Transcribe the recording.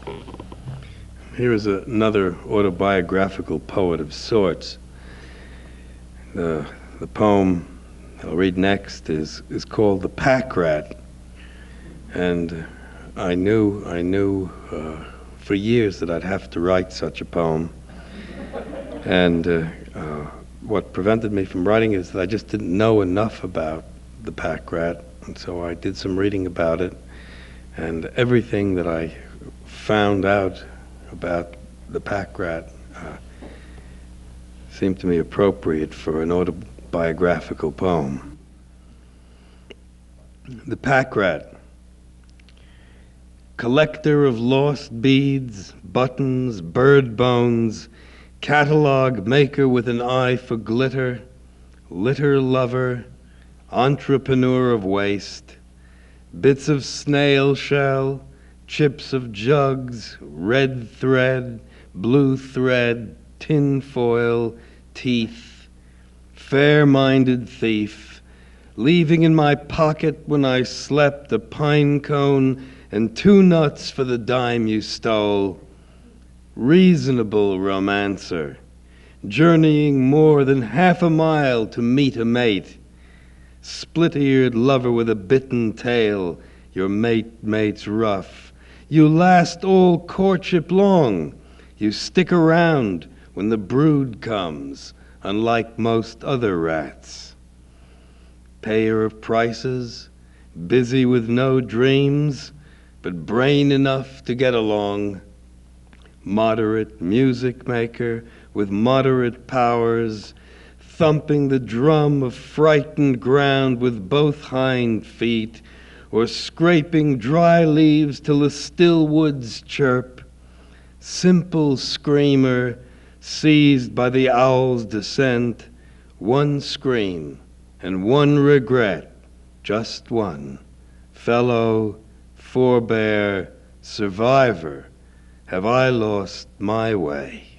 Here is another autobiographical poet of sorts. The poem I'll read next is called The Pack Rat. And I knew for years that I'd have to write such a poem. And what prevented me from writing is that I just didn't know enough about the pack rat. And so I did some reading about it. And everything that I found out about the pack rat seemed to me appropriate for an autobiographical poem. The pack rat. Collector of lost beads, buttons, bird bones, catalog maker with an eye for glitter, litter lover, entrepreneur of waste, bits of snail shell, chips of jugs, red thread, blue thread, tin foil, teeth, fair-minded thief, leaving in my pocket when I slept a pine cone and 2 nuts for the dime you stole. Reasonable romancer, journeying more than half a mile to meet a mate. Split-eared lover with a bitten tail, your mate's rough. You last all courtship long. You stick around when the brood comes, unlike most other rats. Payer of prices, busy with no dreams, but brain enough to get along. Moderate music maker with moderate powers, thumping the drum of frightened ground with both hind feet, or scraping dry leaves till the still woods chirp. Simple screamer, seized by the owl's descent, 1 scream and 1 regret, just one. Fellow, forebear, survivor, have I lost my way?